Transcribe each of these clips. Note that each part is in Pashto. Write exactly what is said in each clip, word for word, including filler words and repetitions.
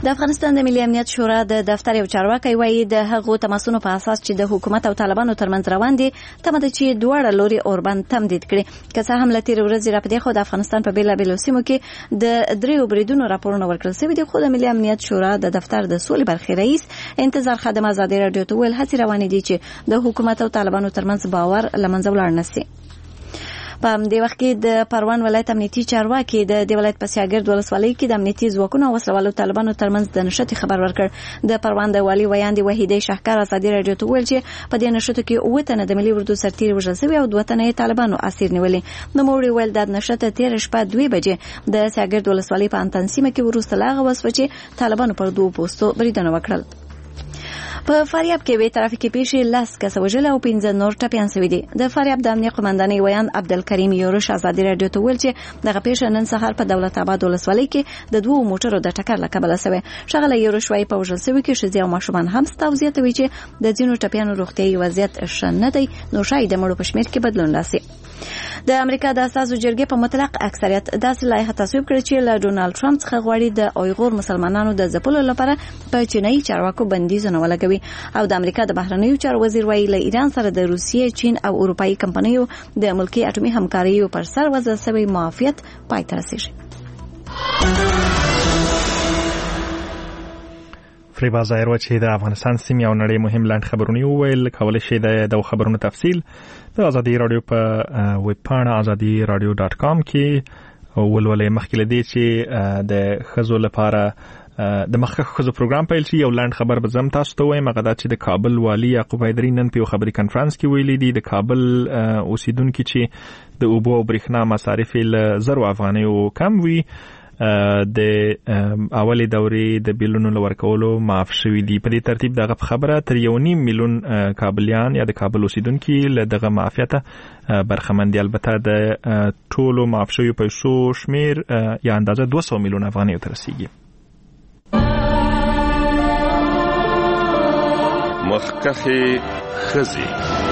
د افغانستان د ملي امنیت شورا د دفتر یو چارواکي وایي د هغو تماسونو په اساس چې د حکومت او طالبانو ترمنځ روان دي تمه ده چې دواړه لوري اوربند تمدید کړي. که څه هم له تېرې ورځې راپدې خو د افغانستان په بېلابېلو سیمو کې د دریو بریدونو راپورونه ورکړل شوي دي، خو د ملي امنیت شورا د دفتر د سولې برخې رئیس انتظار خادم ازادي راډیو ته ویل هڅې روانې دي چې د حکومت او طالبانو ترمنځ باور له منځه ولاړ نه سي. په دې وخت کې د پروان ولایت امنیتي چارواکي د دې ولایت په سیاګرد ولسوالۍ کې د امنیتي ځواکونو او وسلوالو طالبانو ترمنځ د نشټې خبر ورکړ. د پروان د والي ویاندې وحیده شهکار ازادي راډیو ته ویل چې په دې نشټو کې اووه تنه د ملي اردو سرتیري وژل شوي او دوه تنه یې طالبانو اسیر نیولي. نوموړي ویل د نشټه تېره شپه دوه بجې د سیاګرد ولسوالۍ په انتن سیمه کې وروسته لا هغه وسوه چې طالبانو پر دوه پوستو بریدونه وکړل. په فاریاب کې به ترافیکي پیښې لاس کس وژل او پنځه نور ټپيان شوي دي. د فاریاب د امنیت قومندانۍ ویان عبدالکریم یورش ازادي راډیو ته ویل چې دغه پیښه نن سهار په دولت آباد ولسوالۍ کې د دوو موټرو د ټکر له کبله شوې. ښاغلی یورش وايي په وژل شوي کې ښځې او ماشومان هم شته او زیاتوي چې د ځینو ټپيانو روغتیايي وضعیت ښه نه دی، نو ښایي د مړو په شمېر کې بدلون راسي. د امریکا د اساسو جرګې په مطلق اکثریت داسې لایحه تصویب کړې چې له ډونالد ټرمپ څخه غواړي د اویغور مسلمانانو د ځپلو لپاره په چینایي چارواکو بندیزونه ولګوي. او د امریکا د بهرنیو چارو وزیر وایي له ایران سره د روسیې، چین او اروپایي کمپنیو د ملکي اټومي همکاریو پر سر وضع شوی معافیت پای ته رسیږي. فریبا ظاهر چې د افغانستان سیمې او نړۍ مهم لاند خبرونه وویل. کولای شئ د خبرونو تفصیل د ازادي رادیو په ویب پاڼه ازادي رادیو ډاټ کام کې ولولئ. مخکې له دې چې د ښځو لپاره د مخکښ ښځو پروګرام پیل شي، یو لاند خبر به زم تاسو ته وایم. هغه دا چې د کابل والي یعقوب حیدري نن په یو خبري کنفرانس کې ویلي دي د کابل اوسیدونکو چې د اوبو او برېښنا مصارف له زرو افغانیو کم وي د اولي دورې د بیلونو لورکولو معاف شوي دي. په دې ترتیب دغه خبره تر یو نیم میلیون کابلیان یا د کابل اوسیدونکو له دغه معافیت برخمن دي. البته د ټولو معاف شوي پیسو شمیر یا اندازه دوه سوه میلیون افغانیو ته رسیږي. مخکخي خزي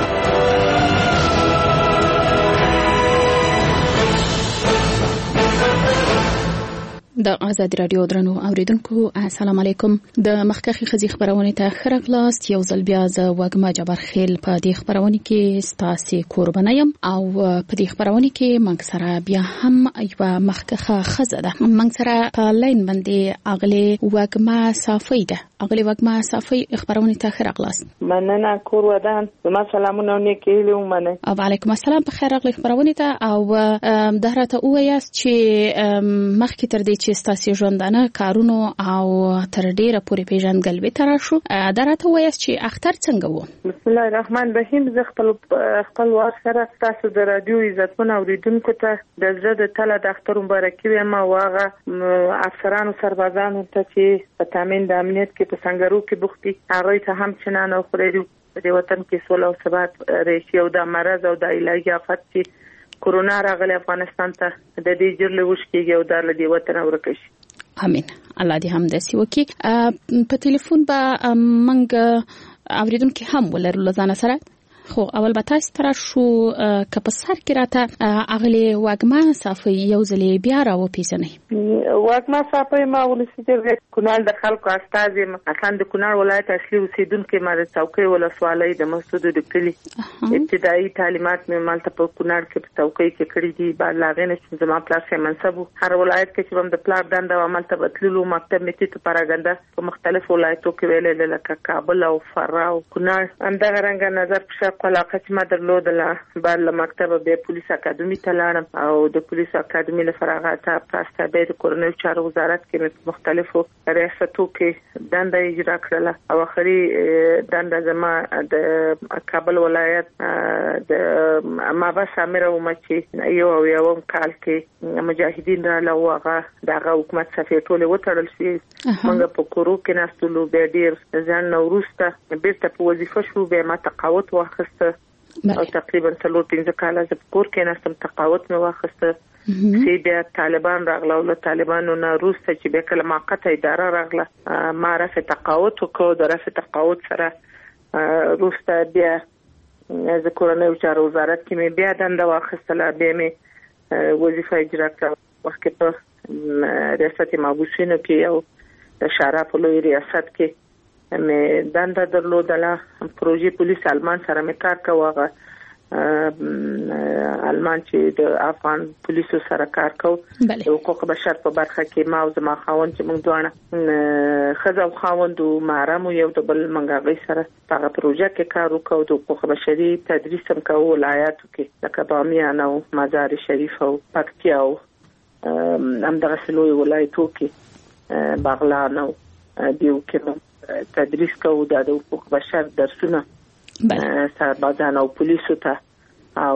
د آزادي رادیو درنو اوریدونکو السلام علیکم. د مخکخي خزي خبرونه ته خرغلاست. یو ځل بیا ز وګما جبر خیل په دې خبرونه کې ستاسو قرباني يم او په دې خبرونه کې موږ سره بیا هم یو مخکخه خزه ده. موږ سره په لاین باندې اغلی وګما صافي ده. اغلی وګما صافي خبرونه ته خرغلاست. مننه کور ودان. ما سلامونه نیکیلو منه. او علیکم السلام. په خیر اغلی خبرونه ته او دهرته اویاست چې مخکې تر دې چې ستاسو ژوندانه کارونو او تر ډیره پورې پیژندګل به تر شو درته وایي چې اختر څنګه وو؟ بسم الله الرحمن الرحیم. زه خپل خپل وار سره تاسو د رادیو عزتمن اوریدونکو ته د زړه د تله د اختر مبارکي وایم او هغه افسرانو سربازانو ته چې په تامین د امنیت کې په څنګهرو کې بوختي هغه ته هم چنانه خوري د وطن کې سوله او ثبات راشي او د مرض او د الهي آفت چې کورونا راغلی افغانستان ته د دې جرله وشکیږي او د دې وطن ورکشي. امين. الله دې هم داسې وکړي. په ټلیفون به منګ اوریدونکو هم ولرلو ځان سره. خو اول به تاسو تر شو که په سر کې راته اغلی واګما صافي یو ځلې بیا راو پیژنې. واګما صافي ما ولسی د کونړ د خلکو استاد یم. اصلا د کونړ ولایت اصلي اوسیدونکو ما د څوکۍ ولسوالۍ د مسعود د کلی ابتدایي تعلیمات مې مالته په کونړ کې په څوکۍ کې کړې دي. بعد لاغې نه چې زما پلار سي منصب هر ولایت کې چې هم د پلار دنده عملته بدلولو مکتب میتي ته پاراګنده په مختلفو ولایتو کې ویلې لکه کابل او فرا او کونړ اندغه رنګ نظر په علاقه چې ما درلودله. بعد له مکتبه به پولیس اکاډمي ته لاړم او د پولیس اکاډمي له فراغت پرسته به د کورنیو چارو وزارت کې مختلفو ریاستو کې دنده اجرا کړله او اخري دنده زما د کابل ولایت د مابس امیر او مچي یو او یو کال کې مجاهدین را لوغه دغه حکومت صفې ټوله وټړل شي. موږ په کورو کې ناستلو به ډیر ځان نوروسته بیرته په وظیفه شو به ما تقاعد واخیسته او تقریبا څلور پنځه کاله زه په کور کې ناستم. تقاعد مې واخیسته چې بیا طالبان راغله او له طالبانو نه وروسته چې بیا کله موقته اداره راغله ما رفع تقاعد وکړو. د رفع تقاعد سره وروسته بیا د کورنیو چارو وزارت کې مې بیا دنده واخیستله. بیا مې وظیفه اجرا کړه. وخت په ریاست مابوسینو کې یو د شارع په لوی ریاست کې مې دنده درلودله. پروژې پولیس آلمان سره مې کار کاوه. آلمان چې د افغان پولیسو سره کار کوي د حقوق بشر په برخه کې ما او زما خاوند چې موږ دوه خزه او خاوند محرم یو د بل منګاغي سره په پروژه کې کار وکاو. د حقوق بشري تدریس هم کوو ولایاتو کې لکه بامیان او مزار شریف او پکتیا او همدغه سلوي ولایتو کې بغلان او دیو کې تدریس کوو د حقوق بشر درسونه سربازان او پولیسو ته او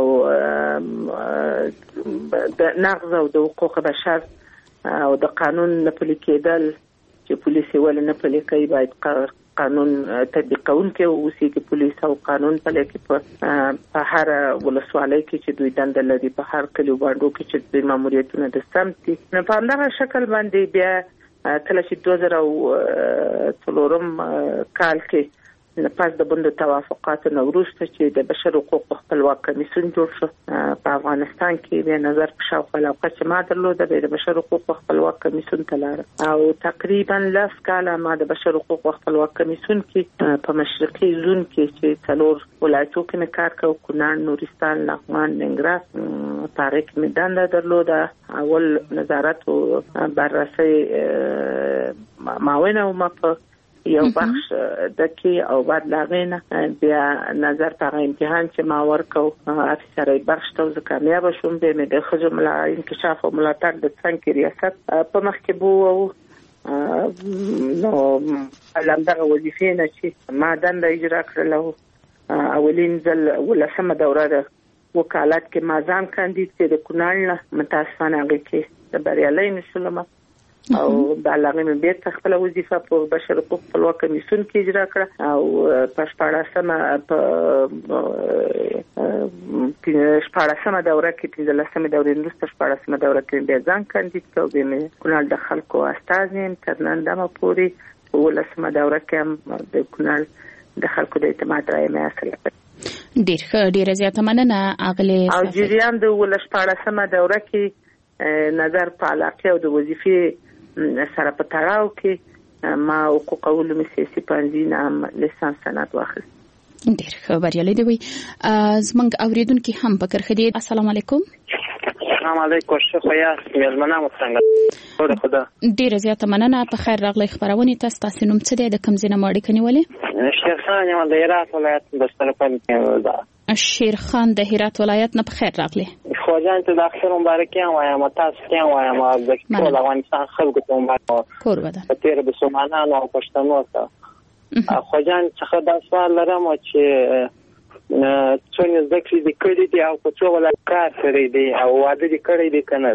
د نقض او د حقوق بشر او د قانون نه پلي کېدل چې پولیس ول نه پلي کوي باید قانون تطبیقونکي اوسي کې پولیس او قانون پلي کوي په هر ولسوالۍ کې چې دوی دنده لري په هر کلیو باندې کې چې د ماموریتونو د سمتي نه په همدغه شکل باندې بیا کله چې دوه زره څلورم کال کې پس د بند توافقات نوروز ته چې د بشر حقوق خپلواک کمیسیون جوړ شو په افغانستان کې به نظر په شاوخوا علاقه چې ما درلوده د بشر حقوق خپلواک کمیسیون ته لاړ او تقریبا لاس کاله ما د بشر حقوق خپلواک کمیسیون کې په مشرقي زون کې چې څلور ولایتو کې کار کوي کونړ، نورستان، لغمان، ننګرهار پاره کې مې دنده درلوده. اول نظارت او بررسي معاون او ما په یو بخش دکی او بعد لاغینه بیا نظر په امتحان چې ما ورکو افسرای بخش ته ځکه کامیاب شوم. به مې د خځو ملا انکشاف او ملاتړ د څنګه ریاست په مخ کې بو نو لمدغه وظیفې نه چې ما دنده اجرا کړله. اولین ځل ولسمه دوره ده وکالت کې ما ځان کاندید چې د کونړ نه متاسفانه هغه کې د بریالي نشولم او د علاقې مې بیرته خپل وظیفه په بشر حقوق خپلواک کمیسیون کې اجرا کړه او په شپاړسمه په شپاړسمه دوره کې پنځلسمه دوره وروسته شپاړسمه دوره کې بیا ځان کاندید کړم. به مې کونړ د خلکو استازیم تر نن دمه پورې ولسمه دوره کې د کونړ د خلکو د اعتماد رایه مې حاصل کړه. ډیر ښه، ډیره زیاته مننه اغلی. او جریان د ولشپاړسمه دوره کې نظر په علاقه او د وظیفې سره په تړاو کې ما حقوق علوم سیاسي پوهنځي نه لیسانس سند واخیست. ډیر ښه، بریالي دی. وي زمونږ اوریدونکو هم فکر خدي. السلام علیکم. السلام علیکم. ښه یاست؟ مېلمنه مو څنګه؟ او خدا ډیر زیاته مننه. په خیر راغلی. خبرونه تاسو تاسو نوم څه دی؟ د کوم ځای نه ماړی کنيولې؟ شیرخان یم د هرات ولایت بسترپل کې ده. شیرخان د هرات ولایت نه. په خیر راغلی. خوجان ته د اخر مبارکي وایم تاسو ته وایم د ټول افغانستان خلکو ته مبارک قربان. په تیر به سومانان او پښتنو ته خوجان څخه د سوال لرم چې څونه ذکر دي کړی دي او په څو ولایت کار کړی دي او واده دي کړی دي کنه.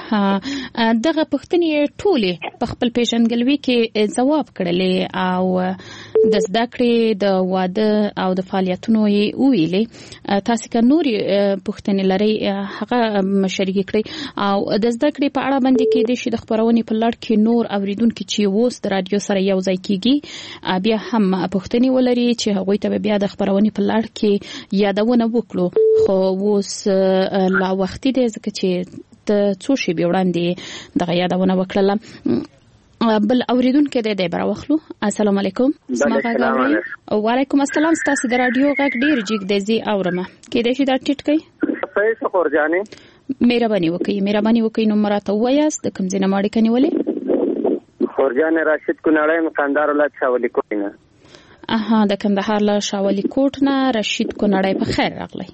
ها دغه پښتنې ټوله په خپل پیژنګلوي کې جواب کړلې او د زده کړې د واده او د فعالیتونو یې ویلې. تاسو که نوري پښتنې لري هغه مشارکت کړی او د زده کړې په اړه باندې کې د شي د خبرونې په لړ کې نور اوریدونکو چې ووس د رادیو سره یو ځای کیږي بیا هم پښتنې ولري چې هغه ته بیا د خبرونې په لړ کې یادونه وکړو. خو اوس لا وخت دی ځکه چې د څو شی به وړاندې د یادونه وکړه. بل اوریدونکو د دې بر واخلو. السلام علیکم. السلام علیکم. السلام. تاسو د رادیو غږ ډیر جګ دی زی اورمه کې د شي دا ټیټ کوي. پیسې خورجانې مهرباني وکړئ مهرباني وکړئ نو مراته وایاست د کوم ځای نه ماړی کنيولې؟ خورجان راشد کونړی مقندار ولایت شاولی کوټ نه. اها د کندهار له شاولی کوټ نه راشد کونړی. په خیر راغلی.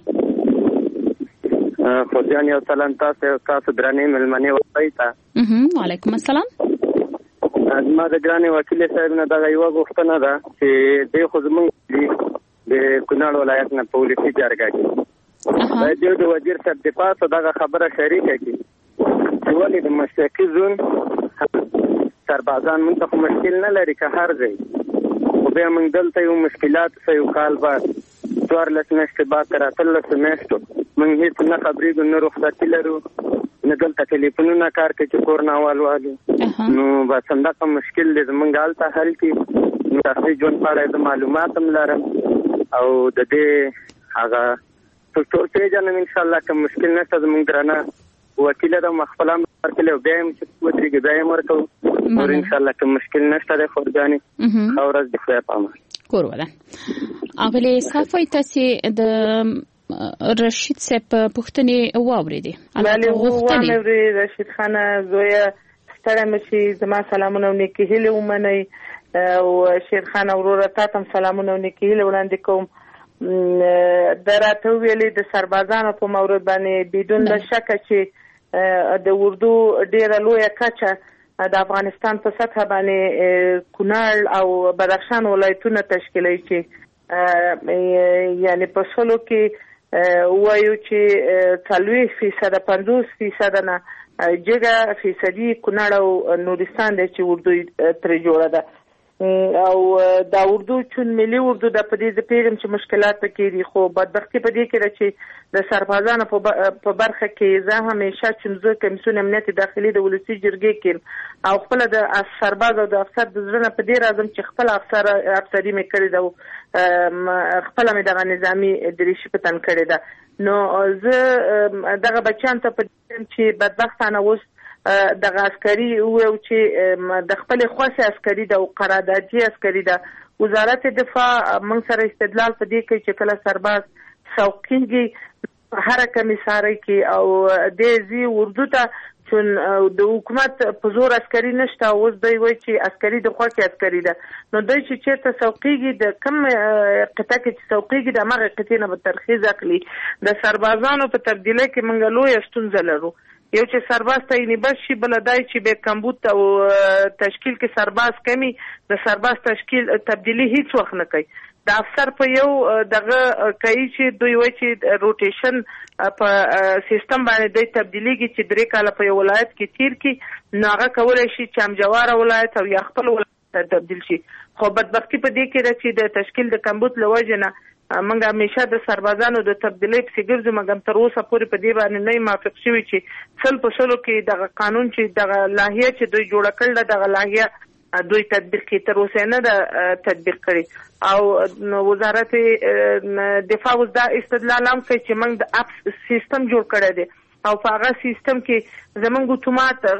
خورجان یو سلام تاسو تاسو درنې ملمنې وایي تا. اها وعلیکم السلام. ما د ګرانې وکیل صاحب نه دا یو غوښتنه ده چې د خو زمونږ د کونړ ولایت نه پولیسي جرګه کې د دې د وزیر صاحب د پاسه دا خبره شریکه کی چې ولې د مشرقي زون سربازان موږ ته مشکل نه لري که هر ځای خو بیا موږ دلته یو مشکلات سه یو کال بعد څوارلس میاشتې بعد تر اتلس میاشتو موږ هیڅ نه خبرېږو نه رخصتي لرو نه دلته ټلیفونونه کار کوي چې کور نه اول والو نو بس همدغه مشکل دی زموږ هلته حل کړي. نو شخصي ژوند په اړه معلومات هم لرم او د دې هغه ټول پیژنم انشاءالله که مشکل نشته زموږ درانه وکیل ده مخفله هم ورکړلی او بیا هم چې ودرېږي بیا هم ورکوو پورې ان شاء الله کوم مشکل نشته د خورګانی او ورځ د خدای په امان. کور ودان اغلی صافي تاسو د رشید صاحب پښتنې واورېدي. بله واورېدي رشید خان زویا ستړی مشي زما سلامونه نیکی هیله ومنئ او شیر خان وروره تاسو سلامونه نیکی هیله وړاندې کوم. دراته ویلې د سربازانو په مورد باندې بدون د شک چې د اردو ډیره لویه کچه د افغانستان په سطح باندې کونړ او بدخشان ولایتونه تشکیلوي چې یعنی په سلو کې وایو چې څلوېښت فیصد پنځوس فیصد نه جګه فیصدي کونړ او نورستان دی چې اردو ترې جوړه ده او دا اردو چون ملي اردو د پدې د پیغام چې مشکلات پکې دي خو بدبختی پدې کې چې د سربازانو په برخه کې زه همیشه چې کمیسیون امنیت داخلي د ولسی جرګې کې او خپل د سرباز او د افسر د ځنه په دې راځم چې خپل افسر افسری مې کړی دا خپل مې د نظامی دریشي پتن کړی دا نو زه دغه بچان ته په چې بدبختانه اوس دغه عسکري او چې د خپل خواسي عسکري د قراردادي عسکري د وزارت دفاع من سره استدلال په دې کې چې کله سرباز څوکیږي هر کمیساري کې او د زی اردو ته چون د حکومت په زور عسکري نشته اوس دوی وایي چې عسکري د خواسي عسکري ده نو دوی چې چیرته څوکیږي د کم قطعه کې څوکیږي د هغه قطعه نه به ترخیص اخلي د سربازانو په تبدیلی کې منګ لوی ستونزه لرو. یو چې سرباز تعیني بس شي بل دای چې به کمبود او تشکیل کې سرباز کمی د سرباز تشکیل تبدیلی هیڅ وخت نه کوي. د افسر په یو دغه کوي چې دوی وایي چې روټیشن په سیستم باندې د تبدیلیږي چې درې کاله په یو ولایت کې تیر کی نو هغه کولای شي چې امجوار ولایت او یا خپل ولایت تبدیل شي. خو بدبختی په دې کې چې د تشکیل د کمبود لوجنه منګه همیشه د سربازانو د تبدیلی په سیګرځو مګم تر اوسه پورې په دې باندې نه موافق شوی چې څل په شلو کې دغه قانون چې دغه لایحه چې دوی جوړ کړل دغه لایحه دوی تطبیق کې تر اوسه نه د تطبیق کړي او وزارت دفاع اوس دا استدلال هم کوي چې موږ د اپ سیستم جوړ کړی دی او په هغه سیستم کې زمونږ اتومات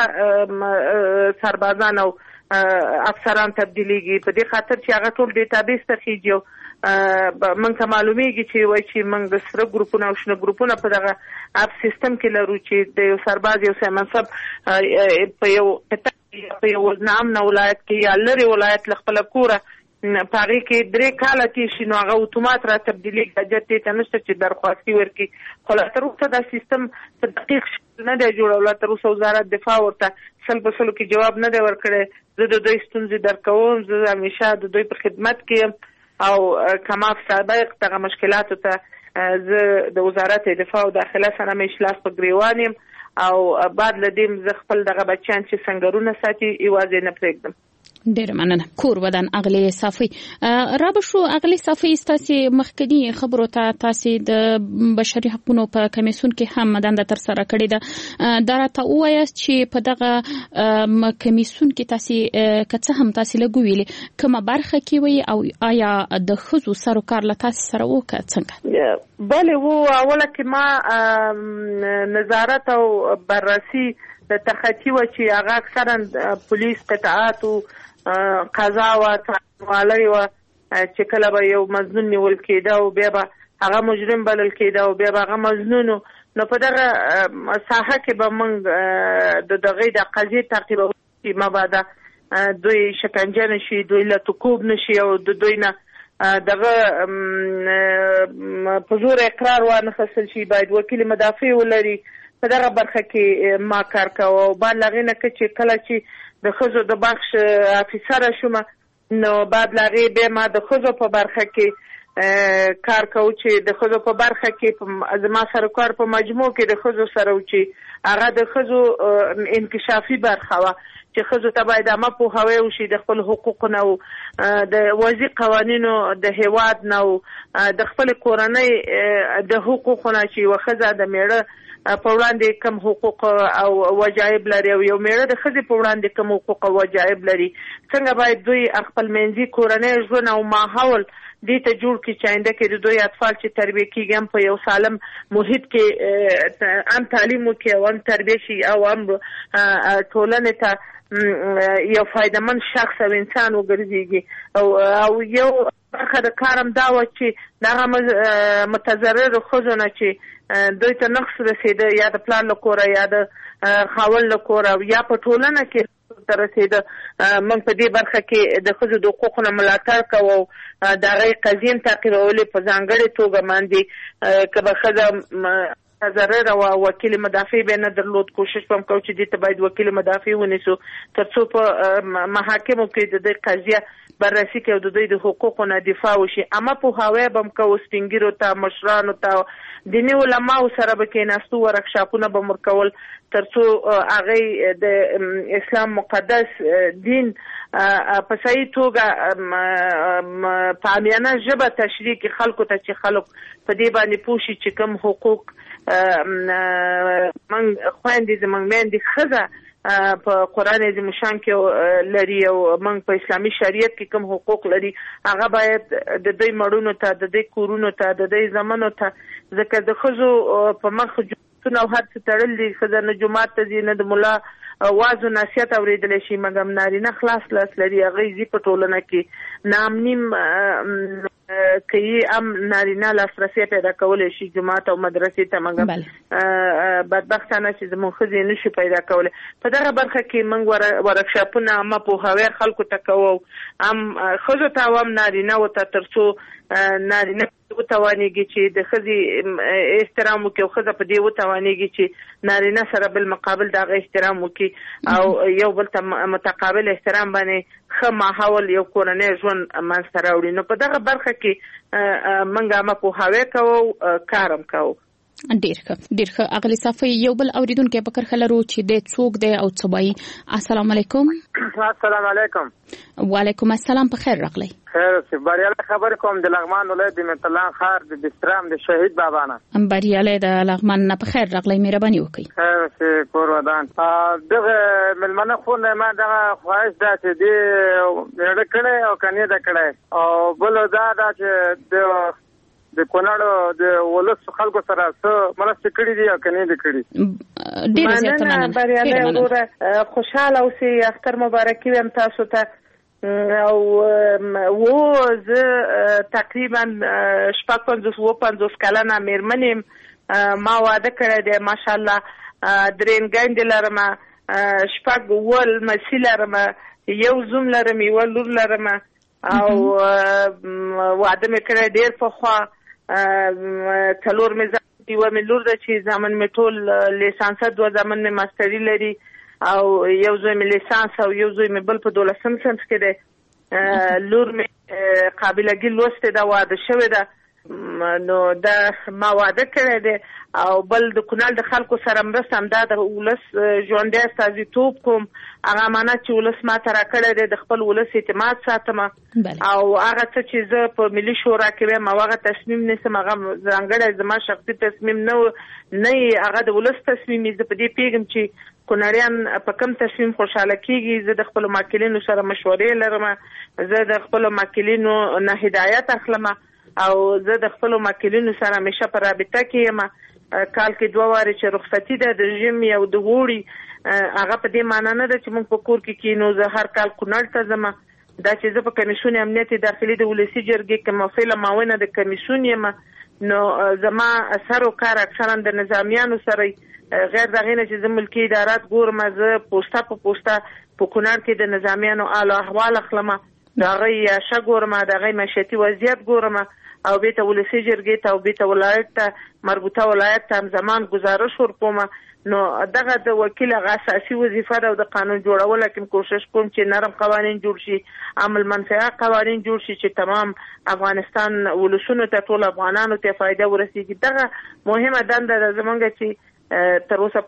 خپل سربازان او افسران تبدیلیږي په دې خاطر چې هغه ټول ډیټابیس ته خېجو من ته معلومیږي چې وایي چې موږ سره ګروپونه او شنه ګروپونه په دغه اپ سیستم کې لرو چې د یو سرباز یو سمنصب په یو په یو نام نه ولایت کې یا لري ولایت خپل کوره پاره کې درې کاله کې شنو هغه اتومات را تبدیلی کېږي ته نشته چې درخواستي ورکړي خو لا تر اوسه دا سیستم په دقیق نه دی جوړول. لا تر اوسه وزارت دفاع ورته سل په سلو کې جواب نه دی ورکړی. زه د دوی ستونزې درکوم زه همیشه د دوی په خدمت کې او کما سابق دغه مشکلاتو ته زه د وزارت دفاع او داخله سره مې اجلاس په ګریوانیم او بعد لدیم زه خپل دغه بچیان چې سنگرونه ساتي ایوازې نه پرېږدم. ډیر مننه. کور ودان اغلی صافي راب شو اغلی صافي تاسو مخکنی خبرو ته تاسو د بشري حقوقو په کمیسیون کې هم مدنده تر سره کړی ده دا راته وایي چې په دغه کمیسیون کې تاسو کڅه هم تاسو لګویلې کومه برخه کې وي او آیا د خزو سره کار له تاسو سره وکړ څنګه؟ بله وو اوله کې ما نظارت او بررسي د تخطی و چې هغه اکثرا پولیس قطعات او قضا و تعالی و چې کله به یو مظنون نیول کېده او بیا به هغه مجرم بلل کېده او بیا به هغه مظنون نو په دغه ساحه کې به موږ د دغه د قضیې تعقیبوي مبادا دوی شکنجه نشي دوی له تکوب نشي او د دوی نه دغه په زور اقرار وانه خصل شي باید وکیل مدافع ولري. په دغه برخه کې ما کار کوم او بعد لغې نه چې کله چې د خزو د بخش افیسر شوم نو بعد لغې به ما د خزو په برخه کې کار کوم چې د خزو په برخه کې زما سره کار په مجموع کې د خزو سره و چې هغه د خزو انکشافي برخه و چې خزو ته باید ما په هوی او شي د خپل حقوق نه او د وضعي قوانینو د هیواد نه او د خپل کورنۍ د حقوقو نه چې وخزه د میړه په وړاندې کم حقوق او وجایب لري او یو میړه د ښځې په وړاندې کم حقوق او وجایب لري، څنګه باید دوی خپل منځي کورنۍ ژوند او ماحول دې ته جوړ کړي چې آینده کې د دوی اطفال چې تربیه کېږي هم په یو سالم محیط کې هم تعلیم وکړي او هم تربیه شي او هم ټولنې ته یو فایدهمند شخص او انسان وګرځېږي. او یو برخه د کار هم دا وه چې دغه متضررو ښځو نه چې دوی ته نقص رسېده یا د پلار له کوره یا د خاوند له کوره یا په ټولنه کې ته رسېده، موږ په دې برخه کې د ښځو د حقوقو نه ملاتړ کوو او د هغې قضیې هم تعقیبولې په ځانګړې توګه باندې که به ښځه متضرره او وکیل مدافع به نه درلود، کوشش به هم کوو چې دې ته باید وکیل مدافع ونیسو تر څو په محاکمو کې د دې قضیه بررسي کوي او د دوی د حقوقو نه دفاع وشي. اما پوهاوی به هم کوو سپین ږیرو ته، مشرانو ته، دیني علماو سره به کېناستو، ورکشاپونه به مو ورکول تر څو هغې د اسلام مقدس دین په صحیح توګه په عامیانه ژبه تشریح کړي خلکو ته چې خلک په دې باندې پوه شي چې کوم حقوق موږ خویندې زموږ میندې ښځه په قرآن عظیم الشان کې لري او موږ په اسلامي شریعت کې کوم حقوق لري هغه باید د دوی مړونو ته، د دوی کورونو ته، د دوی زمنو ته، ځکه د ښځو په مخ جوماتونه او هر څه تړل دي، ښځه نه جومات ته ځي نه د ملا واز و نصیحت اورېدلی شي، مګر نارینه خلاص لاس لري، هغوی ځي په ټولنه کې ناامني کوي، هم نارینه لاسرسی پیدا کولی شي جومات او مدرسې ته، مګر بدبختانه چې زموږ ښځې نه شي پیدا کولی. په دغه برخه کې موږ ورکشاپونه هم پوهاوی خلکو ته کوو، هم ښځو ته او هم نارینهو ته، تر څو نارینه وتوانېږي چې د ښځې احترام وکړي او ښځه په دې وتوانېږي چې نارینه سره بالمقابل د هغه احترام وکړي او یو بل ته متقابل احترام باندې ښه ماحول یو کورنی ژوند منځته راوړي. نو په دغه برخه کې موږ هم پوهاوی کوو، کار هم کوو. ډیر ښه ډیر ښه. اغلې صافی یو بل اوریدونکی په کرښه لرو چې د څوک دی او څه وایي. السلام علیکم. السلام علیکم. وعلیکم السلام، په خیر راغلی. خیر اوسې. بریالی خبرې کوم د لغمان ولایت د متلان ښار د بسترام د شهید بابا نه. بریالی د لغمان نه، په خیر راغلی، مهرباني وکړئ. خیر اوسې، کور ودان. دغه مېلمانه خو نه ما دغه خواهش ده چې دې مېړه کړی او که نه ده کړی، او بل دا ده چې د د کونړ د ولس خلکو سره څه مرستې کړي دي او که نه دي کړي. ډېره زیاته مننه. بریالی وروره، خوشحاله اوسئ، اختر مبارکي وایم تاسو ته. او و زه تقریبا شپږ پنځوس اووه پنځوس کلنه مېرمن یم، ما واده کړی دی ماشاءالله، درې نګندې لرم، شپږ اووه لمسي لرم، یو زوم لرم، یوه لور لرم، او واده مې کړی ډېر پخوا، څلور مې زامن، یوه مې لور ده چې زامن مې ټول لیسانسه، دوه زامن مې ماستري لري، او یو زوی مې لیسانس او یو زوی مې بل په دولسم صنف کې دی، لور مې قابلګي لوستې ده، واده شوې ده. نو دا ما واده کړی دی. او بل د کونړ د خلکو سره مرسته همدا د ولس ژوندی استازیتوب کوم، هغه امانت چې ولس ما ته راکړی دی، د خپل ولس اعتماد ساتم، او هغه څه چې زه په ملي شورا کې ویم او هغه تصمیم نیسم، هغه ځانګړی زما شخصي تصمیم نه نه هغه د ولس تصمیم. زه په دې پوهېږم چې کونړیان په کوم تصمیم خوشحاله کېږي. زه د خپلو ماکلینو سره مشورې لرم، زه د خپلو ماکلینو نه هدایت اخلم، او زه د خپلو ماکلینو سره همیشه په رابطه کې یم. کال کې دوه وارې چې رخصتي ده د ژمي او د اوړي، هغه په دې معنا نه ده چې موږ په کور کې کینو. زه هر کال کونړ ته ځم، دا چې زه په کمیسیون امنیت داخلي د ولسي جرګې کې مفعله معاونه د کمیسیون یم، نو زما سر و کار اکثرا د نظامیانو سره، غیر دغې نه چې زه ملکي ادارات ګورم، زه پوسته په پوسته په کونړ کې د نظامیانو حال احوال اخلم، د هغوی یاشه ګورم، د هغوی معیشتي وضعیت ګورم، او بیته ولسي جرګې ته او بیته ولایت ته، مربوطه ولایت ته همزمان ګزارش ورکوم. نو دغه د وکیل هغه اساسي وظیفه ده، او د قانون جوړولو کې کوشش کوم چې نرم قوانین جوړ شي، عمل منفعه قوانین جوړ شي چې تمام افغانستان ولسونو ته، ټول افغانانو ته فایده ورسیږي. دغه مهمه دنده ده زمونږ چې تر اوسه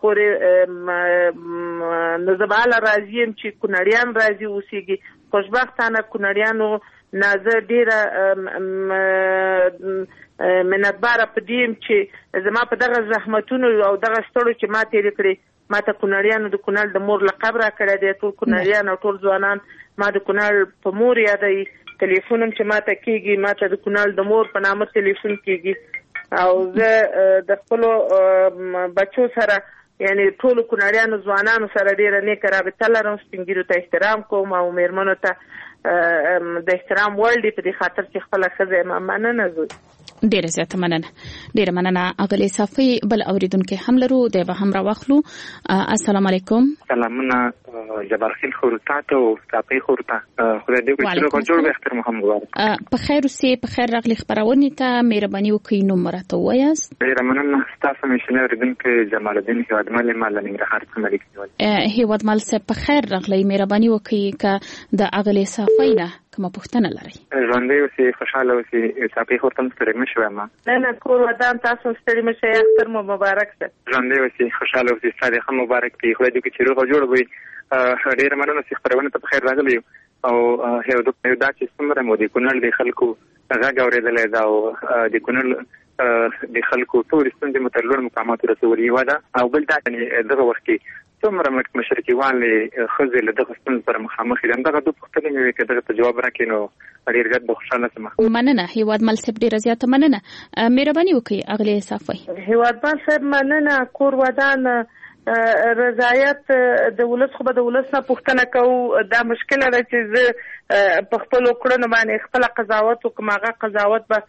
پورې نو زه به هله راضي یم چې کونړیان راضي اوسیږي. خوشبختانه کونړیانو نه زه ډېره منتبار په دې چې زما په دغه زحمتونو او دغه ستړو چې ما تیر کړی ما ته کونړیانو د کونړ د مور لقب را کړی دی. ټول کونړیان او ټول ځوانان ما د کونړ په مور یادوي. ټلیفون هم چې ما ته کېږي ما ته د کونړ د مور په نامه ټلیفون کېږي او زه د خپلو بچو سره یعنی ټول کونړیانو ځوانانو سره ډېره نیکه رابطه لرم. سپین ږیرو ته احترام کوم او مېرمنو ته د احترام وړ دي په دې خاطر چې خپله ښځه یم. مننه زوی. ډیره زیاته مننه. ډیره مننه اغلی صافي. بل اوریدونکو هم لرو دی به هم راوخلو. السلام علیکم. سلامونه جبار خیل خورتا ته او صافي خورتا. خدای دې وکړي چې جوړ به اختر محمد مبارک. په خیر اوسې په خیر راغلی خبرونه ته مهرباني وکړئ نو مرته وایاست. ډیره مننه تاسو مشنه اوریدونکو جمال الدین هیوادمل مال ننګرهار څخه ملک دی. هیوادمل څخه په خیر راغلی مهرباني وکړئ ک د اغلی صافي نه کومه پوښتنه لرئ؟ ژوندۍ اوسې خوشاله اوسې صافي خورته ستړي مه شوئ. ما نه نه کور ودان تاسو ستړي مه شئ. اختر مو مبارک شه. ژوندۍ اوسې خوشاله اوسې صادقه مبارک وي. خدای دې وکړي چې روغ او جوړ وي. ډېره مننه چې خپرونه ته په خیر راغلي او یو دا چې څومره مو د کونړ د خلکو غږ اورېدلی ده او د کونړ د خلکو ټولې ستونزې مو تر لوړ مقاماتو رسولي یوه ده او بل دا دغه وخت کې څومره مشرقیوان له ښځې له دغه ستونزو سره مخامخ دي. همدغه دوه پوښتنې مې وې که دغه ته جواب راکړې نو ډېر زیات به خوشحاله شم. مننه هیوادمل صاحب ډېره زیاته مننه. مهرباني وکړئ اغلی صافي. هیوادمل صاحب مننه. کور ودان رضایت د ولس خو به د ولس نه پوښتنه کوو. دا مشکله ده چې زه په خپلو کړنو باندې خپله قضاوت وکړم. هغه قضاوت به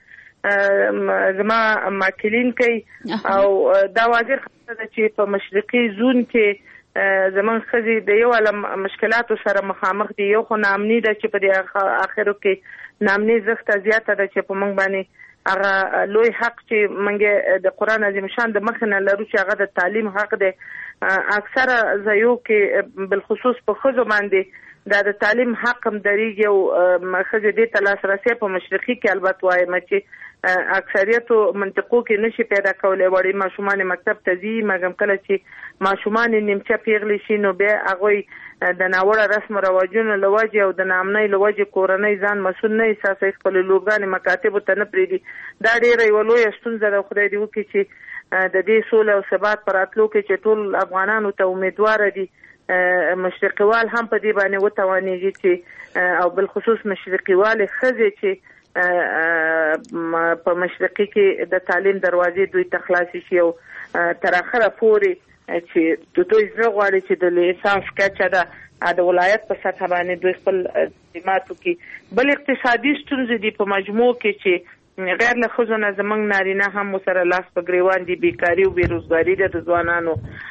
زما ماکلین کوي او دا واضح خبره ده چې په مشرقي زون کې زمون ښځې د یو عالم مشکلاتو سره مخامخ دي. یو خو ناامني ده چې په دې اخرو کې ناامني زښته زیاته ده چې په موږ باندې هغه لوی حق چې موږ د قرآن عظیم شان د مخې نه لرو چې هغه د تعلیم حق دی. اکثره ځایو کې بالخصوص په ښځو باندې دا د تعلیم حق هم درېږي او ښځې دې ته لاسرسی په مشرقي کې البته وایم چې اکثریتو منطقو کې نشي پیدا کولی. وړې ماشومان مکتب ته ځي مګم کله چې ماشومان نیمچه پیغلی شي نو بیا هغوی د ناوړه رسم رواجونو له وجې او د ناامنۍ له وجې کورنۍ ځان مسؤل نه احساسوي. خپلې لورګانې مکاتبو ته نه پرېږدي. دا ډېره یوه لویه ستونزه ده. خدای دې وکړي چې د دې سوله او ثبات په راتلو کې چې ټول افغانانو ته امیدواره دي مشرقیوال هم په دې باندې وتوانېږي چې او بالخصوص مشرقیوالې ښځې چې په مشرقي کې د تعلیم دروازې دوی ته خلاصې شي او تر اخره پورې چې د دوی زړه غواړي چې د لیسانس کچه ده د ولایت په سطح باندې دوی خپل خدمات وکړي. بل اقتصادي ستونزې دي په مجموع کې چې غیر له ښځو نه زموږ نارینه هم ورسره لاس په ګریوان دي. بیکاري او بېروزګاري ده د ځوانانو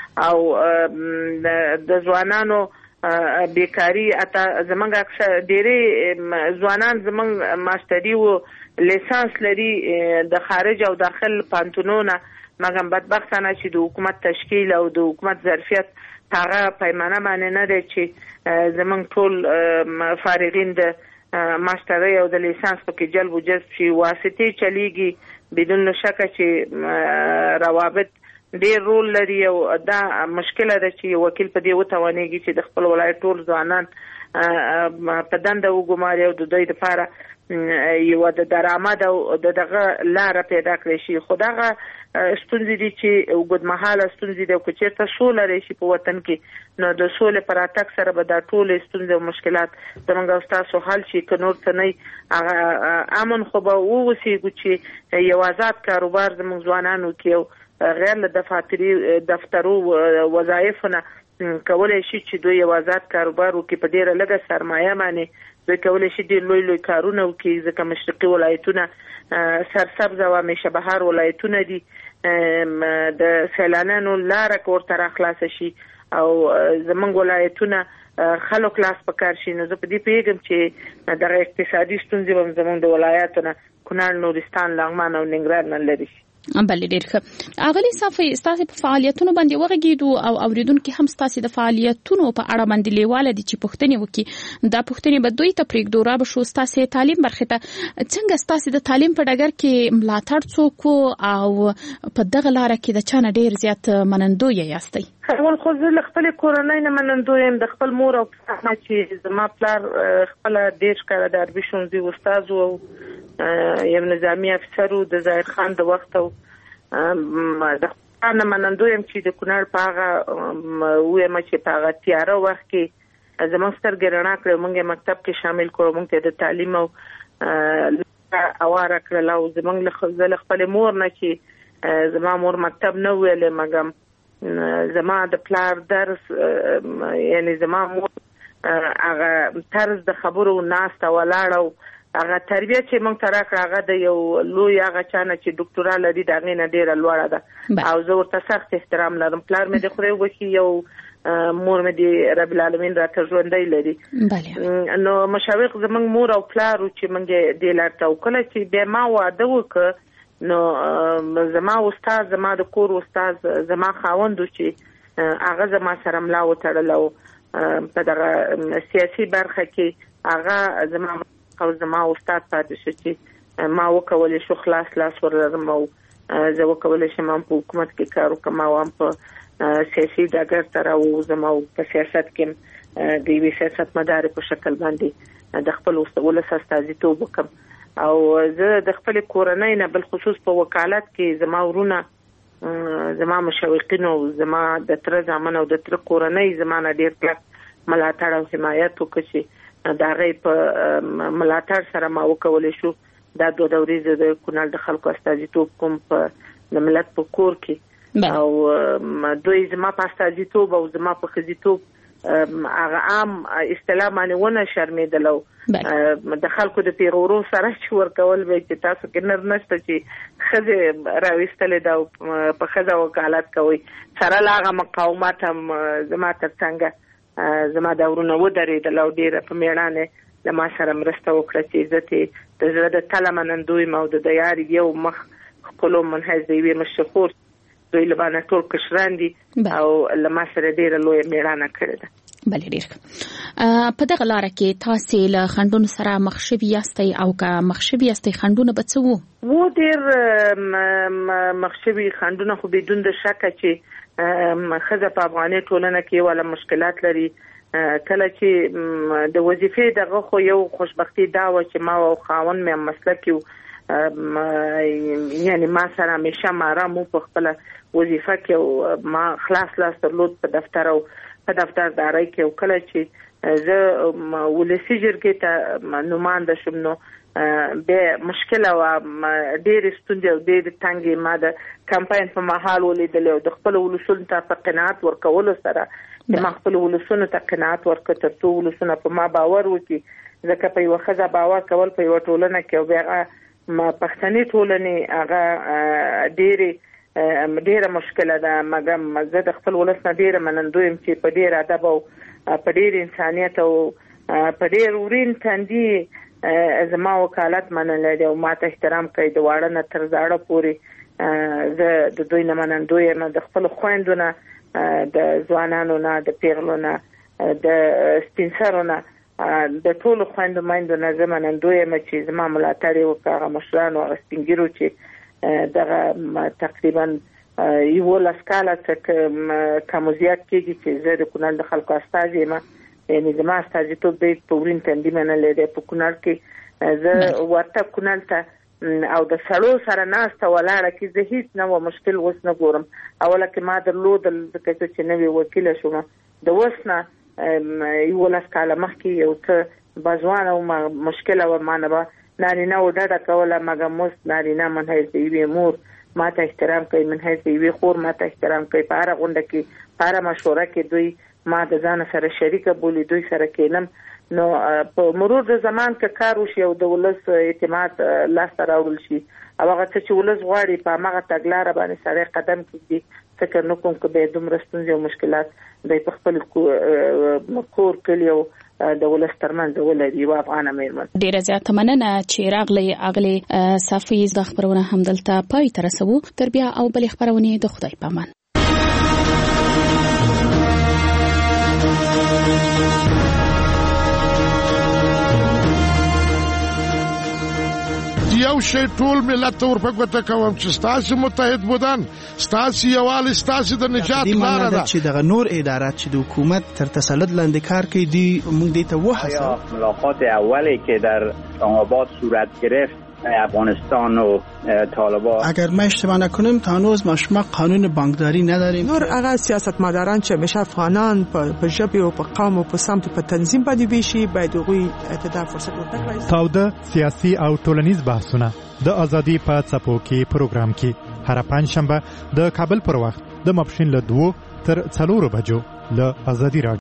او د ځوانانو بیکاری اته زمونږ اکثر ډېری ځوانان زمونږ ماستري او لیسانس لري د خارج او داخل پانتونونه مګم بدبختانه چې د حکومت تشکیل او د حکومت ظرفیت هغه پیمانه باندې نه دی چې زمونږ ټول فارغین د ماستري او د لیسانس په جلب او جذب شي. واسطې چلیږي بدون شک چې روابط ډېر رول لري او دا مشکله ده چې وکیل په دې وتوانېږي چې د خپل ولایت ټول ځوانان په دنده وګماري او د دوی لپاره یو د درآمد او د دغه لاره پیدا کړی شي. خو دغه ستونزې دي چې اوږدمهاله ستونزې دي او که چېرته سوله راشي په وطن کې نو د سولې په راتګ سره به دا ټولې ستونزې او مشکلات زموږ او ستاسو حل شي. که نور څه نه هغه امن خو به واوسېږو چې یو آزاد کاروبار زموږ ځوانانو کې او غیر له دفاتري دفترو وظایفونه کولای شي چې دوی یو آزاد کاروبار وکړي. په ډېره لږه سرمایه باندې دوی کولای شي ډېر لوی لوی کارونه وکړي ځکه مشرقي ولایتونه سرسبز او همیشه بهار ولایتونه دي. د سیلانیانو لاره که ورته راخلاصه شي او زموږ ولایتونه خلک لاس په کار شي نو زه په دې پوهېږم چې دغه اقتصادي ستونزې به زموږ د ولایاتو نه کونړ، نورستان، لغمان او ننګرهار نه لرې شي. بل ډیر ښه. اغلی صافي ستاسو په فعالیتونو باندې وغږیدو او اوریدونکو هم ستاسو د فعالیتونو په اړه باندې لیواله دي چې پوښتنه وکړي. دا پوښتنه به دوی ته پرېږدو را به شو ستاسو تعلیم برخه ته څنګه ستاسو د تعلیم په ډګر کې ملاتړ څوک او په دغه لار کې د چانه ډیر زیات منندوی یاستئ؟ اول خو زه خپل کورنۍ نه منندوی یم. د خپل مور او پلار چې زما پلار خپل ډیر کار د عربي ښوونځي استاد او یو نظامی افسر د ظاهر خان د وخت او د انا منندو يم چې د کونړ په هغه وې مچ په هغه تیاره وخت کې زموږ سترګې رڼا کړې موږ مکتب کې شامل کړو موږ ته د تعلیم او اواره کړل او زموږ له خپل مور نه چې زما مور مکتب نه ویلې مګم زما د پلار درس یعنی زما مور هغه طرز د خبرو ناست ولاړو هغه تربیه چې موږ ترا کړ هغه د یو لوی هغه چانه چې ډاکټورا لري دا غینه ډیره لوړه ده او زه ورته سخت احترام لرم پلار مې د خوري وکي یو مور مې د رب العالمین راته ژوندۍ لري نو مشاوق زمنګ مور او پلار چې موږ د لارته وکړه چې به ما واده وکړ نو زما استاد زما د کور استاد زما خاوند چې هغه زما سره ملا وتړلو په دغه سیاسي برخه کې هغه زما او زما استاد پاتې شو چې ما وکولې شو خلاص لاس ورلرم او زه وکولې شم په حکومت کې کار وکم او په سیاسي ډګر سره او زما په سیاست کې د وی سیاست مدار په شکل باندې د خپل ولس استازیتوب وکم او زه د خپل کورنۍ نه بل خصوص په وکالت کې زما ورونه زما مشوقین او زما د تر ځامن او د تر کورنۍ زمانه ډیر کلک ملاتړ او حمایت وکړي دا غي په ملاتړ سره ما وکولې شو دا دوه دورې د کونړ د خلکو استازیتوب کوم په د ملت په کور کې او دوی زما په استازیتوب او زما په خزیتوب هغه عام اصطلاح باندې ونه شرمېدلو د خلکو د پیغورو سره چې ورکول به چې تاسو کې نر نشته چې خزه راويستلې دا په خزه وکالت کوي سره لاغه مقاومت هم زما ترڅنګ زما دا ورونه ودرېدل او ډیره په میړانه له ما سره مرسته وکړه چې عزت د زړه د تله منندوی مو د یاري یو مخ خپل منحیز دی مشهور دوی لبانه ټول کشران دي او له ما سره ډیره لوی میړانه کړې ده بل ډیر په دغه لار کې تاسو له خندونو سره مخشبي یاستئ او که مخشبي یاستئ خندونه بڅو وو ډیر مخشبي خندونه خو بدون د شک چې خزه په افغاني ټولنه کې ولا مشکلات لري کله چې د وظیفې دغه خو یو خوشبختی دا و چې ما او خاون مې مسلک یعنی ما سره همیشه مارم په خپل وظیفه کې ما خلاص لاس درلود په دفتر او په دفتر داري کې او کله چې زه ولسی جرګې ته نوماند شوم نو به مشکل او ډېر ستونزې او ډېر تنګي ما د کمپاین په محل ولیدل او د خپل ولسونو ته قناعت ورکول سره د خپل ولسونو ته قناعت ورکړ تر څو ولسونه په ما باور وکړي ځکه په یو خزه باور کول په یو ټولنه کې او بیا ما پښتني ټولنه هغه ډېر ډېر مشکله ده مګم زه د خپل ولس نه ډېر منندویم چې په ډېر ادب او په ډېر انسانيت او په ډېر ورین تندي زما وکالت منل او ماته احترام کوي د واړه نه تر زاړه پورې زه د دوی نه منندوی یم د خپل خويندونه د ځوانانو نه د پیغلو نه د سپینسرو نه د ټول خويندو مایندو نه زه منندوی یم چې زما ملاتړ وکړه مشرانو او سپینګیرو چې دغه تقریبا یو لاسکاله چې کومزیات کېږي چې زه د کونړ د خلکو استازی یم یعنی زما استازیتوب د پورین تندې منلې ده په کونړ کې زه ورته کونړ ته او د سړو سره ناسته ولاړه کې زه هیڅ نه و مشکل وس نه ګورم اوله کې ما درلود د کته چې نوې وکیل شوم د وسنه یو لاس کاله مخکې یو څه بازوان او مشکل و مانبه نارینه و ډډه کوله مګم مس نارینه منحیز دی مور ما ته احترام کوي منحیز دی خور ما ته احترام کوي په هر غونډه کې په هر مشوره کې دوی ما د ځان سره شریکه بولی دوی سره کینم نو په مرور د زمان کې کار وشي او د ولس اعتماد لاس راوړل شي او هغه چې ولس غواړي په هغه تګلارې باندې سره قدم کېږي فکر نو کوم چې به دومره ستونزې او مشکلات د خپل کور کلی او د ولس ترمنځ ولري او افغان مېرمن ډیره زیاته مننه چې راغلي اغلي صافي د خبرونه همدلته پای تر رسو تر بیا او بل خبرونه د خدای پامان یو شی ټول ملت ور په ګوته کوم چې ستاسو متحد بودن ستاسو یوال ستاسو د نجات لاره ده چې دغه نور ادارات چې د حکومت تر تسلط لاندې کار کوي دی موږ دې ته وحسه ملاقات اولی که در آباد صورت گرفت افغانستان و طالبان. اگر ما اشتباه نکنیم تا هنوز ما قانون بانکداری نداریم. نور هغه سیاستمداران چې همیشه افغانان په ژبه او په قوم او په سمت په تنظیم باندې ویشي باید غوي اتدا فرصت ورکړي. تاوده سیاسي او ټولنیز بحثونه د ازادي په څپو کې پروګرام کې هر پنځ شنبه د کابل پر وخت د ماپښین له دوه تر څلورو بجو له ازادي